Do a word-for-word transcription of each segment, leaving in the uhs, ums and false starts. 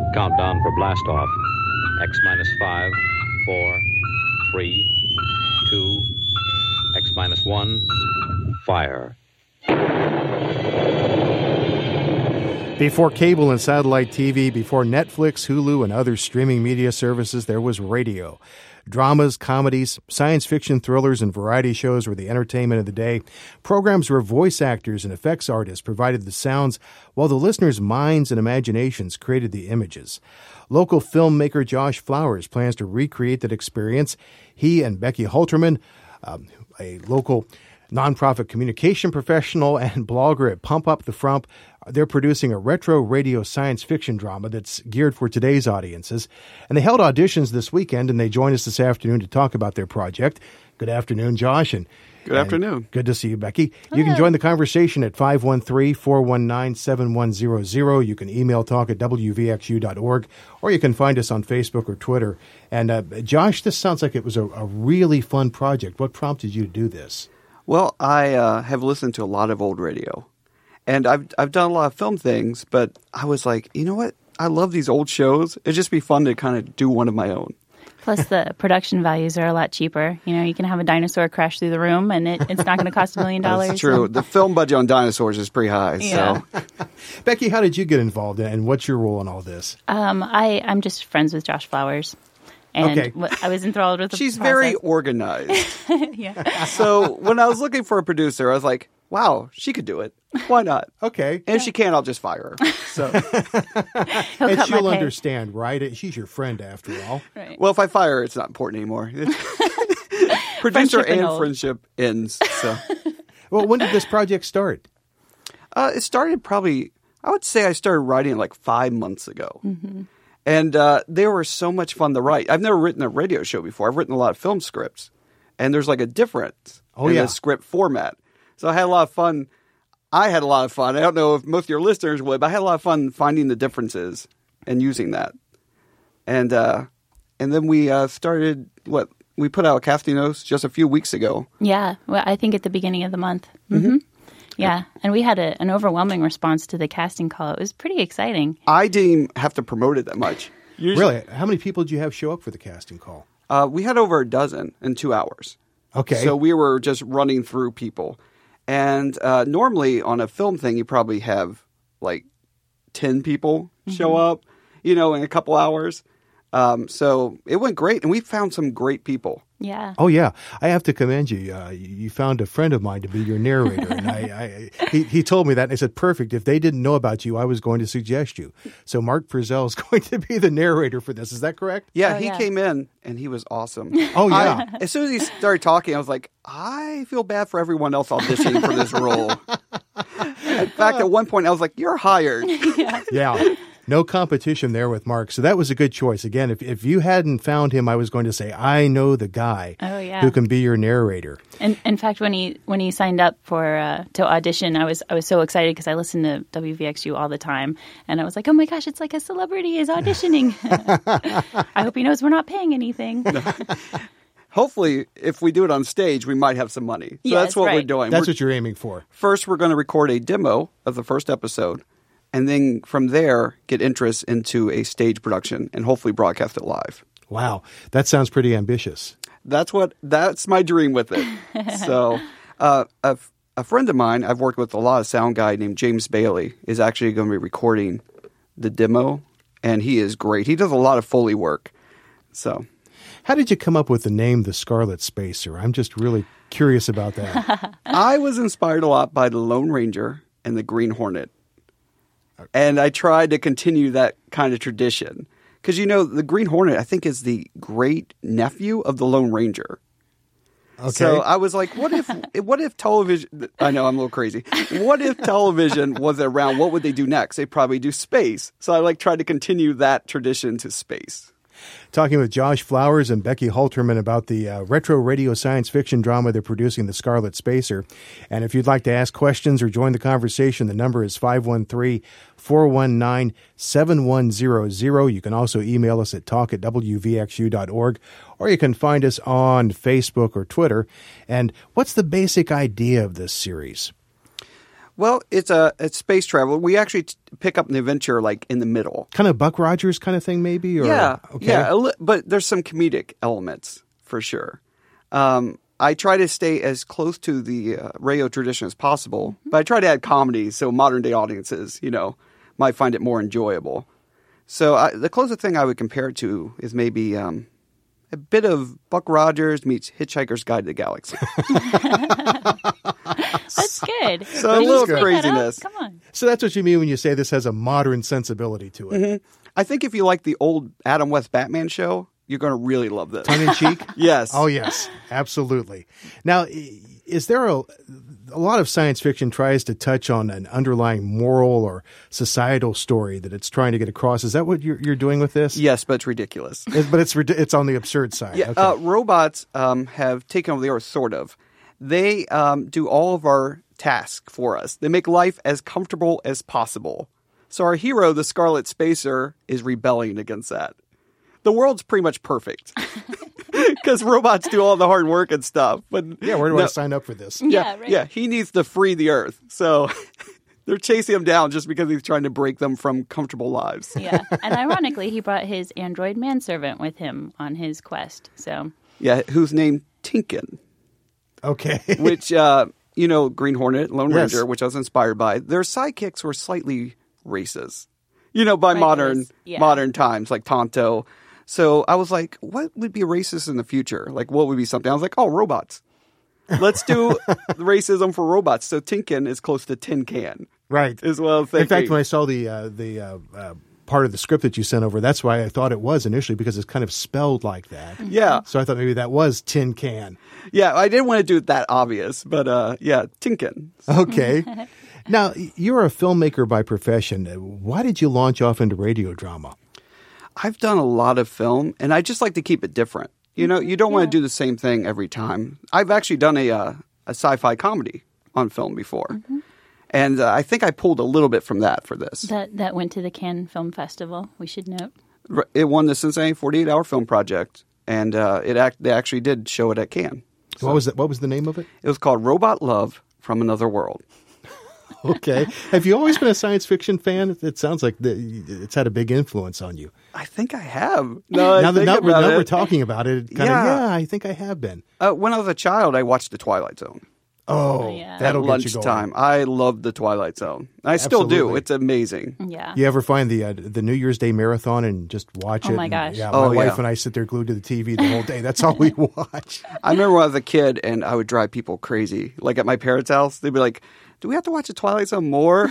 Countdown for blast off. X minus five, four, three, two, X minus one, fire. Before cable and satellite T V, before Netflix, Hulu, and other streaming media services, there was radio. Dramas, comedies, science fiction thrillers, and variety shows were the entertainment of the day. Programs where voice actors and effects artists provided the sounds, while the listeners' minds and imaginations created the images. Local filmmaker Josh Flowers plans to recreate that experience. He and Becky Halterman, um, a local nonprofit communication professional and blogger at Pump Up the Frump, they're producing a retro radio science fiction drama that's geared for today's audiences. And they held auditions this weekend, and they joined us this afternoon to talk about their project. Good afternoon, Josh. And Good afternoon. Good to see you, Becky. Hello. You can join the conversation at five one three, four one nine, seven one zero zero. You can email talk at w v x u dot org, or you can find us on Facebook or Twitter. And uh, Josh, this sounds like it was a, a really fun project. What prompted you to do this? Well, I uh, have listened to a lot of old radio. And I've I've done a lot of film things, but I was like, you know what? I love these old shows. It'd just be fun to kind of do one of my own. Plus, the production values are a lot cheaper. You know, you can have a dinosaur crash through the room, and it, it's not going to cost a million dollars. That's true. The film budget on dinosaurs is pretty high. Yeah. So, Becky, how did you get involved, and what's your role in all this? Um, I I'm just friends with Josh Flowers. And okay. I was enthralled with the She's process. very organized. Yeah. So when I was looking for a producer, I was like, wow, she could do it. Why not? Okay. And if she can't, I'll just fire her. So, and she'll understand, right? She's your friend after all. Right. Well, if I fire her, it's not important anymore. Producer and old. friendship ends. So, well, when did this project start? Uh, it started probably, I would say I started writing it like five months ago. Mm-hmm. And uh, they were so much fun to write. I've never written a radio show before. I've written a lot of film scripts. And there's like a difference oh, in yeah. the script format. So I had a lot of fun. I had a lot of fun. I don't know if most of your listeners would, but I had a lot of fun finding the differences and using that. And uh, and then we uh, started, what, we put out casting notes just a few weeks ago. Yeah, well, I think at the beginning of the month. Mm-hmm. Mm-hmm. Yeah, and we had a, an overwhelming response to the casting call. It was pretty exciting. I didn't even have to promote it that much. Usually, really? How many people did you have show up for the casting call? Uh, we had over a dozen in two hours. Okay. So we were just running through people. And uh, normally on a film thing, you probably have like ten people mm-hmm. show up, you know, in a couple hours. Um, so it went great. And we found some great people. Yeah. Oh, yeah. I have to commend you. Uh, you found a friend of mine to be your narrator. And I, I he, he told me that. And I said, perfect. If they didn't know about you, I was going to suggest you. So Mark Frizzell is going to be the narrator for this. Is that correct? Yeah, oh, he yeah. came in and he was awesome. Oh, yeah. I, as soon as he started talking, I was like, I feel bad for everyone else auditioning for this role. In fact, at one point, I was like, you're hired. yeah. Yeah. No competition there with Mark. So that was a good choice. Again, if, if you hadn't found him, I was going to say, I know the guy oh, yeah. who can be your narrator. And in fact, when he when he signed up for uh, to audition, I was I was so excited because I listen to W V X U all the time. And I was like, oh my gosh, it's like a celebrity is auditioning. I hope he knows we're not paying anything. Hopefully, if we do it on stage, we might have some money. So yes, that's what right. we're doing. That's we're, what you're aiming for. First, we're going to record a demo of the first episode. And then from there, get interest into a stage production and hopefully broadcast it live. Wow. That sounds pretty ambitious. That's what, that's my dream with it. So uh, a, a friend of mine I've worked with a lot of sound guy named James Bailey is actually going to be recording the demo. And he is great. He does a lot of Foley work. So, how did you come up with the name The Scarlet Spacer? I'm just really curious about that. I was inspired a lot by the Lone Ranger and the Green Hornet. And I tried to continue that kind of tradition. Because, you know, the Green Hornet, I think, is the great nephew of the Lone Ranger. Okay. So I was like, what if what if television... I know, I'm a little crazy. What if television wasn't around? What would they do next? They'd probably do space. So I, like, tried to continue that tradition to space. Talking with Josh Flowers and Becky Halterman about the uh, retro radio science fiction drama they're producing, The Scarlet Spacer. And if you'd like to ask questions or join the conversation, the number is five one three, four one nine, seven one zero zero. You can also email us at talk at w v x u dot org, or you can find us on Facebook or Twitter. And what's the basic idea of this series? Well, it's a it's space travel. We actually t- pick up an adventure like in the middle. Kind of Buck Rogers kind of thing, maybe? Or, Yeah, okay. yeah. A li- but there's some comedic elements for sure. Um, I try to stay as close to the uh, radio tradition as possible, but I try to add comedy so modern day audiences, you know, might find it more enjoyable. So I, the closest thing I would compare it to is maybe um, a bit of Buck Rogers meets Hitchhiker's Guide to the Galaxy. That's good. So a Did you little pick that up? craziness. Come on. So that's what you mean when you say this has a modern sensibility to it. Mm-hmm. I think if you like the old Adam West Batman show, you're going to really love this. Tongue in cheek? Yes. Oh, yes, absolutely. Now, i- is there a, a lot of science fiction tries to touch on an underlying moral or societal story that it's trying to get across? Is that what you're, you're doing with this? Yes, but it's ridiculous. It- but it's rid- it's on the absurd side. Yeah, Okay. uh, robots um, have taken over the earth, sort of. They um, do all of our tasks for us. They make life as comfortable as possible. So our hero, the Scarlet Spacer, is rebelling against that. The world's pretty much perfect because robots do all the hard work and stuff. But yeah, where do I no- sign up for this? Yeah, Yeah, right. yeah, he needs to free the earth. So they're chasing him down just because he's trying to break them from comfortable lives. Yeah. And ironically, he brought his android manservant with him on his quest. So, Yeah, who's named Tinkin. Okay. which, uh, you know, Green Hornet, Lone Yes. Ranger, which I was inspired by, their sidekicks were slightly racist, you know, by Right, modern yes. Yeah. modern times, like Tonto. So I was like, what would be racist in the future? Like, what would be something? I was like, oh, robots. Let's do racism for robots. So Tinkin is close to Tin Can, Right. is what I was thinking. In fact, when I saw the uh, the uh, uh, part of the script that you sent over, that's why I thought it was initially, because it's kind of spelled like that. yeah, So I thought maybe that was Tin Can. yeah, I didn't want to do it that obvious, but uh, yeah, Tinkin. Okay. Now, you're a filmmaker by profession. Why did you launch off into radio drama? I've done a lot of film, and I just like to keep it different. You know, you don't want to do the same thing every time. I've actually done a uh, a sci-fi comedy on film before, and uh, I think I pulled a little bit from that for this. that, that went to the Cannes Film Festival, we should note. R- It won the Cincinnati forty-eight hour Film Project, and uh, it act- they actually did show it at Cannes. What was that? What was the name of it? It was called Robot Love from Another World. Okay. Have you always been a science fiction fan? It sounds like the, it's had a big influence on you. I think I have. No, I now that think now, we're, about now it. we're talking about it, kind Yeah. of, yeah, I think I have been. Uh, when I was a child, I watched The Twilight Zone. Oh, yeah. that'll at get you going. lunchtime. I loved The Twilight Zone. I still do. Absolutely. It's amazing. Yeah. You ever find the uh, the New Year's Day marathon and just watch Oh it? my and- gosh. Yeah, Oh, my yeah. wife and I sit there glued to the T V the whole day. That's all we watch. I remember when I was a kid and I would drive people crazy. Like at my parents' house, they'd be like, do we have to watch The Twilight Zone more?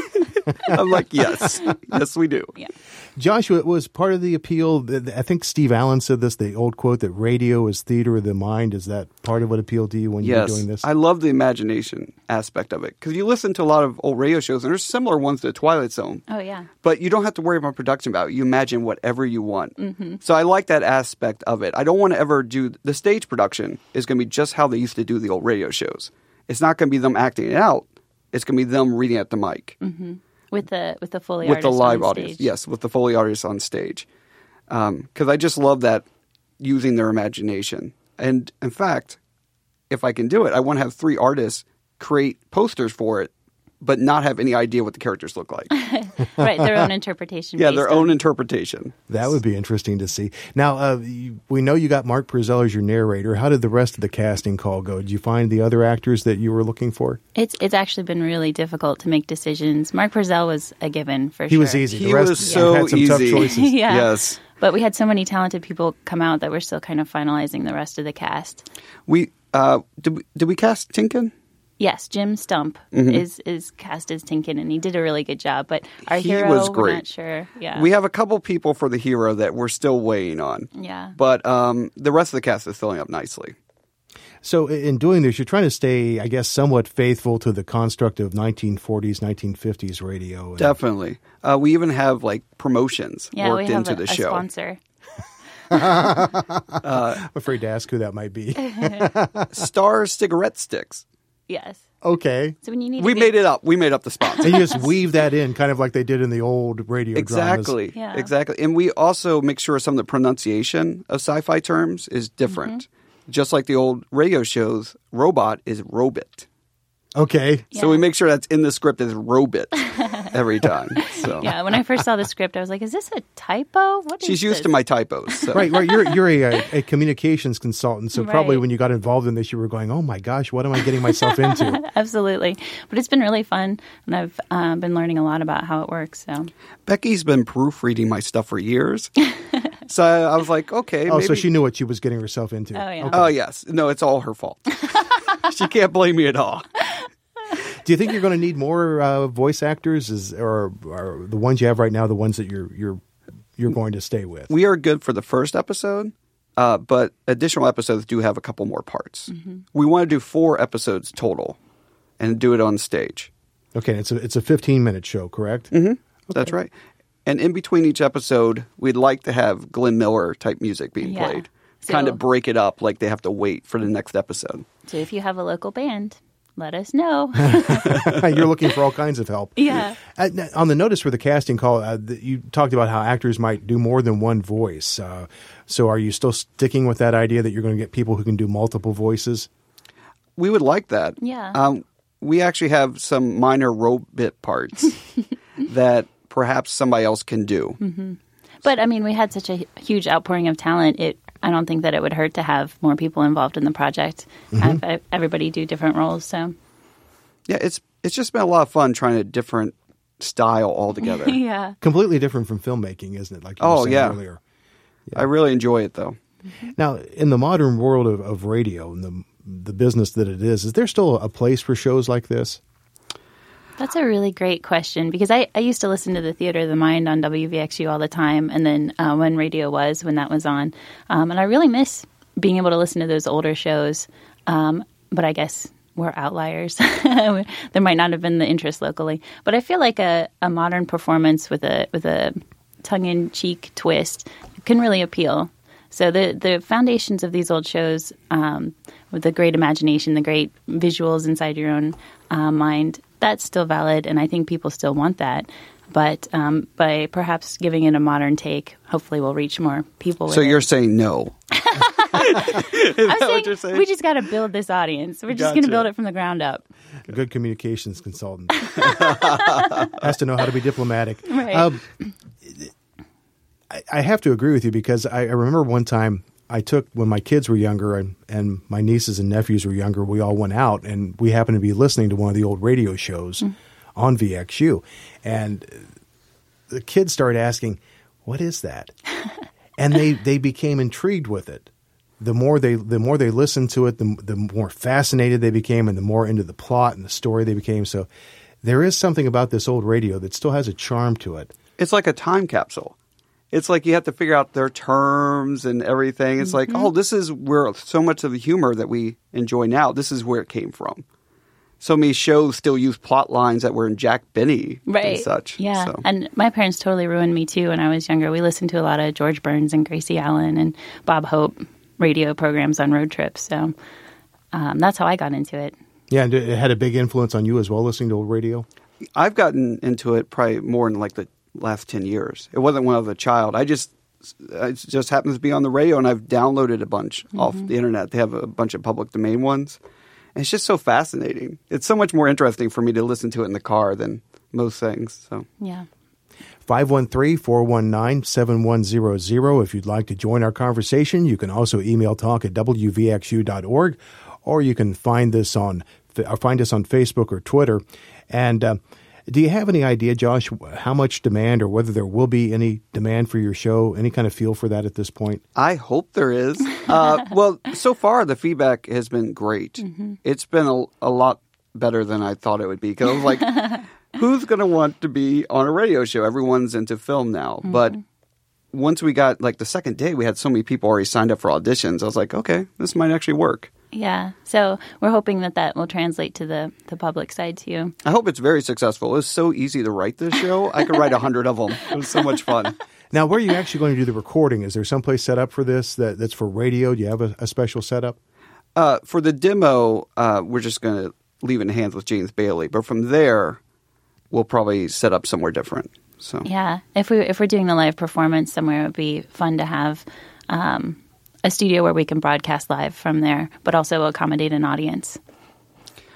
I'm like, yes. Yes, we do. Yeah. Joshua, it was part of the appeal. that- I think Steve Allen said this, the old quote that radio is theater of the mind. Is that part of what appealed to you when you Yes. were doing this? I love the imagination aspect of it. Because you listen to a lot of old radio shows, and there's similar ones to The Twilight Zone. Oh, yeah. But you don't have to worry about production value. You imagine whatever you want. Mm-hmm. So I like that aspect of it. I don't want to ever do the stage production is going to be just how they used to do the old radio shows. It's not going to be them acting it out. It's going to be them reading at the mic With the with the Foley with the artist live on audience. stage. Yes, with the Foley artists on stage. Because I just love that using their imagination. And in fact, if I can do it, I want to have three artists create posters for it, but not have any idea what the characters look like. Right, their own interpretation. Yeah, based their on- own interpretation. That would be interesting to see. Now, uh, you, we know you got Mark Purcell as your narrator. How did the rest of the casting call go? Did you find the other actors that you were looking for? It's it's actually been really difficult to make decisions. Mark Purcell was a given for He sure. was easy. He the rest was you so had some tough easy. choices. Yeah. Yes. But we had so many talented people come out that we're still kind of finalizing the rest of the cast. We uh, did. We, did we cast Tinkin? Yes, Jim Stump is is cast as Tinkin, and he did a really good job. But our He hero, was we're great. not sure. Yeah, We have a couple people for the hero that we're still weighing on. yeah. But um, the rest of the cast is filling up nicely. So in doing this, you're trying to stay, I guess, somewhat faithful to the construct of nineteen forties, nineteen fifties radio. And Definitely. Uh, we even have like promotions Yeah, worked we have into a, the a show. sponsor. I'm afraid to ask who that might be. Star cigarette sticks. Yes. Okay. So when you need We to made be, it up. We made up the sponsor. And you just weave that in, kind of like they did in the old radio dramas. Exactly. Yeah. Exactly. And we also make sure some of the pronunciation of sci-fi terms is different. Mm-hmm. Just like the old radio shows, robot is robot. Okay. So we make sure that's in the script as Robit every time. So Yeah, when I first saw the script, I was like, "Is this a typo? What is she's used this?" to my typos. So. Right, right. You're you're a, a communications consultant, so probably Right. when you got involved in this, you were going, "Oh my gosh, what am I getting myself into?" Absolutely, but it's been really fun, and I've um, been learning a lot about how it works. So Becky's been proofreading my stuff for years. So I was like, okay. Oh, maybe. so she knew what she was getting herself into. Oh, yeah. Okay. Oh, yes. No, it's all her fault. She can't blame me at all. Do you think you're going to need more uh, voice actors, is, or are the ones you have right now the ones that you're you're you're going to stay with? We are good for the first episode, uh, but additional episodes do have a couple more parts. Mm-hmm. We want to do four episodes total and do it on stage. Okay, it's a it's a fifteen minute show, correct? Mm-hmm. That's right. And in between each episode, we'd like to have Glenn Miller type music being Yeah. played. So- Kind of break it up like they have to wait for the next episode. So if you have a local band, let us know. You're looking for all kinds of help. Yeah. Uh, on the notice for the casting call, uh, the, you talked about how actors might do more than one voice. Uh, so are you still sticking with that idea that you're going to get people who can do multiple voices? We would like that. Yeah. Um, we actually have some minor Robit parts that perhaps somebody else can do. Mm-hmm. But I mean, we had such a huge outpouring of talent. It I don't think that it would hurt to have more people involved in the project. Mm-hmm. Have everybody do different roles. So Yeah, it's it's just been a lot of fun trying a different style altogether. yeah. Completely different from filmmaking, isn't it? Like you Oh, were saying yeah. earlier. I really enjoy it, though. Now, in the modern world of, of radio and the the business that it is, is there still a place for shows like this? That's a really great question because I, I used to listen to the Theater of the Mind on W V X U all the time, and then uh, when radio was, when that was on. Um, and I really miss being able to listen to those older shows, um, but I guess we're outliers. There might not have been the interest locally. But I feel like a, a modern performance with a with a tongue-in-cheek twist can really appeal. So the, the foundations of these old shows, um, with the great imagination, the great visuals inside your own uh, mind, that's still valid, and I think people still want that. But um, by perhaps giving it a modern take, hopefully we'll reach more people with So it. you're saying no? I'm saying, you're saying? we just got to build this audience. We're just going to Gotcha. build it from the ground up. A good communications consultant has to know how to be diplomatic. Right. Um, I, I have to agree with you because I, I remember one time I took, when my kids were younger and, and my nieces and nephews were younger, we all went out and we happened to be listening to one of the old radio shows mm. on V X U. And the kids started asking, what is that? And they, they became intrigued with it. The more they the more they listened to it, the, the more fascinated they became and the more into the plot and the story they became. So there is something about this old radio that still has a charm to it. It's like a time capsule. It's like you have to figure out their terms and everything. It's Mm-hmm. like, oh, this is where so much of the humor that we enjoy now, this is where it came from. So many shows still use plot lines that were in Jack Benny Right. and such. Yeah. So. And my parents totally ruined me too when I was younger. We listened to a lot of George Burns and Gracie Allen and Bob Hope radio programs on road trips. So um, that's how I got into it. Yeah, and it had a big influence on you as well, listening to old radio? I've gotten into it probably more in like the last ten years. It wasn't when I was a child. I just it just happens to be on the radio, and I've downloaded a bunch mm-hmm. off the internet. They have a bunch of public domain ones. And it's just so fascinating. It's so much more interesting for me to listen to it in the car than most things. So yeah. five one three, four one nine, seven one zero zero. If you'd like to join our conversation, you can also email talk at w v x u dot org, or you can find this on or find us on Facebook or Twitter. And uh, do you have any idea, Josh, how much demand or whether there will be any demand for your show? Any kind of feel for that at this point? I hope there is. Uh, well, so far the feedback has been great. Mm-hmm. It's been a, a lot better than I thought it would be. Because I was like, who's going to want to be on a radio show? Everyone's into film now. Mm-hmm. But once we got, like the second day, we had so many people already signed up for auditions. I was like, okay, this might actually work. Yeah. So we're hoping that that will translate to the, the public side too. I hope it's very successful. It was so easy to write this show. I could write a hundred of them. It was so much fun. Now, where are you actually going to do the recording? Is there someplace set up for this that, that's for radio? Do you have a, a special setup? Uh, for the demo, uh, we're just going to leave it in hands with James Bailey. But from there, we'll probably set up somewhere different. So yeah, if we if we're doing the live performance somewhere, it would be fun to have um, a studio where we can broadcast live from there, but also accommodate an audience.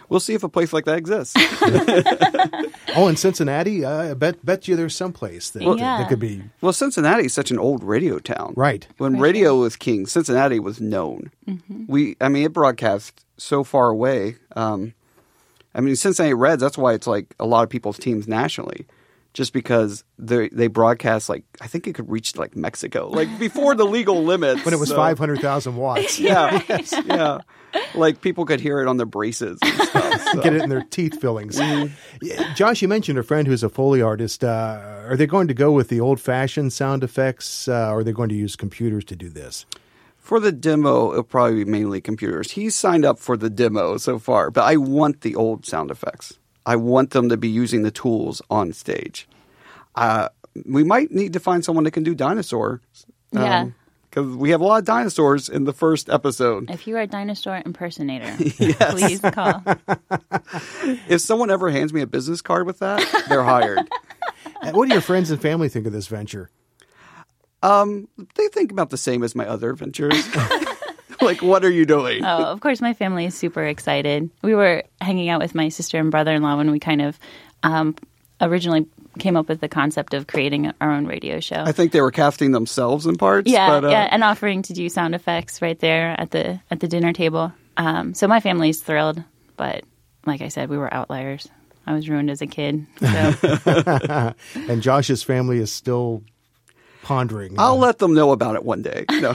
we'll see if a place like that exists. Oh, in Cincinnati, uh, I bet bet you there's some place that, Well, that, yeah. that could be Well, Cincinnati is such an old radio town. right. When For radio sure. was king, Cincinnati was known. Mm-hmm. We, I mean, it broadcast so far away. Um, I mean, Cincinnati Reds. That's why it's like a lot of people's teams nationally, just because they they broadcast like I think it could reach like Mexico, like before the legal limits When it was so- five hundred thousand watts. Yeah, yeah. Like people could hear it on their braces and stuff. So. Get it in their teeth fillings. Yeah, Josh, you mentioned a friend who's a Foley artist. Uh, are they going to go with the old-fashioned sound effects, uh, or are they going to use computers to do this? For the demo, it'll probably be mainly computers. He's signed up for the demo so far, but I want the old sound effects. I want them to be using the tools on stage. Uh, we might need to find someone that can do dinosaurs. Yeah. Because we have a lot of dinosaurs in the first episode. If you are a dinosaur impersonator, please call. If someone ever hands me a business card with that, they're hired. Uh, What do your friends and family think of this venture? Um, they think about the same as my other ventures. Like, what are you doing? Oh, of course, my family is super excited. We were hanging out with my sister and brother-in-law when we kind of um, originally came up with the concept of creating our own radio show. I think they were casting themselves in parts. yeah, but, uh, yeah, and offering to do sound effects right there at the at the dinner table. Um, so my family's thrilled, but like I said, we were outliers. I was ruined as a kid. So And Josh's family is still pondering. I'll let them know about it one day. No.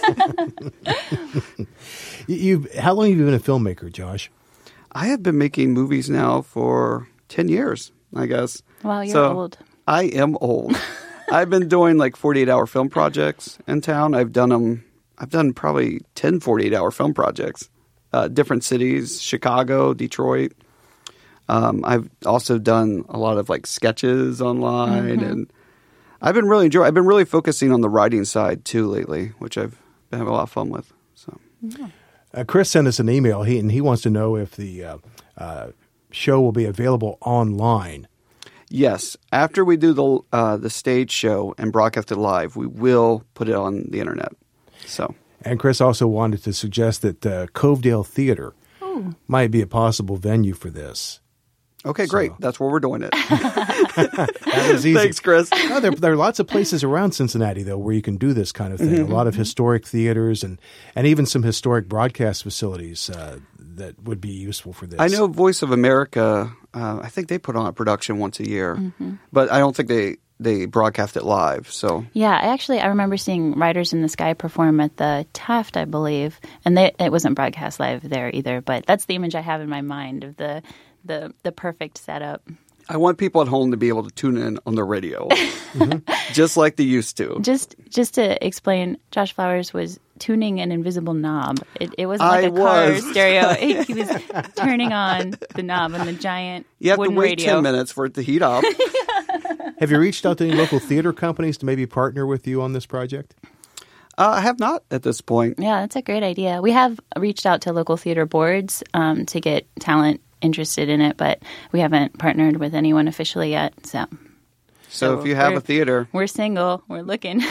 You, you've, how long have you been a filmmaker, Josh? I have been making movies now for ten years, I guess. wow, you're So, old. I am old. I've been doing like forty-eight hour film projects in town. I've done them. I've done probably ten forty-eight hour film projects, uh, different cities, Chicago, Detroit. Um, I've also done a lot of like sketches online, Mm-hmm. and I've been really enjoying. I've been really focusing on the writing side too lately, which I've been having a lot of fun with. So Uh, Chris sent us an email, he, and he wants to know if the uh, uh, show will be available online. yes, after we do the uh, the stage show and broadcast it live, we will put it on the internet. So. And Chris also wanted to suggest that uh, Covedale Theater might be a possible venue for this. Okay, great. So- That's where we're doing it. That was easy. Thanks, Chris. No, there, there are lots of places around Cincinnati, though, where you can do this kind of thing. Mm-hmm. A lot of historic theaters and, and even some historic broadcast facilities uh, that would be useful for this. I know Voice of America, uh, I think they put on a production once a year, but I don't think they, they broadcast it live. So Yeah, I actually I remember seeing Riders in the Sky perform at the Taft, I believe, and they, it wasn't broadcast live there either. But that's the image I have in my mind of the the the perfect setup. I want people at home to be able to tune in on the radio, just like they used to. Just just to explain, Josh Flowers was tuning an invisible knob. It, it wasn't I like a car was. stereo. He, he was turning on the knob on the giant You have to wooden wait radio. ten minutes for it to heat up. Have you reached out to any local theater companies to maybe partner with you on this project? Uh, I have not at this point. Yeah, that's a great idea. We have reached out to local theater boards um, to get talent interested in it, but we haven't partnered with anyone officially yet. So, So, if you have we're- a theater, we're single. We're looking.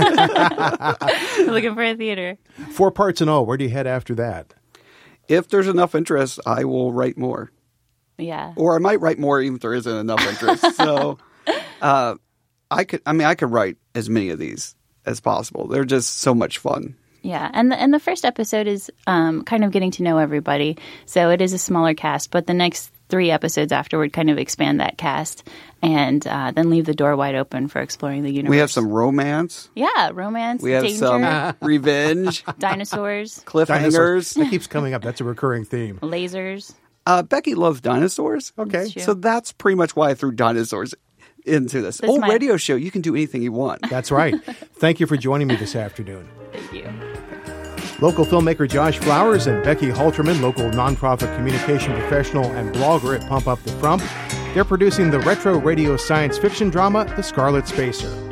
We're looking for a theater. Four parts in all. Where do you head after that? if there's enough interest, I will write more. Yeah. Or I might write more even if there isn't enough interest. So uh, I could, I mean, I could write as many of these as possible. They're just so much fun. Yeah, and the, and the first episode is um, kind of getting to know everybody, so it is a smaller cast. But the next three episodes afterward kind of expand that cast, and uh, then leave the door wide open for exploring the universe. We have some romance. yeah, romance, We have danger, some revenge, dinosaurs, Dinosaurs. cliffhangers. That keeps coming up. That's a recurring theme. lasers. Uh, Becky loves dinosaurs. Okay. That's true. So that's pretty much why I threw dinosaurs into this. That's Old my- radio show, you can do anything you want. That's right. Thank you for joining me this afternoon. Thank you. Local filmmaker Josh Flowers and Becky Halterman, local nonprofit communication professional and blogger at Pump Up the Frump. They're producing the retro radio science fiction drama, The Scarlet Spacer.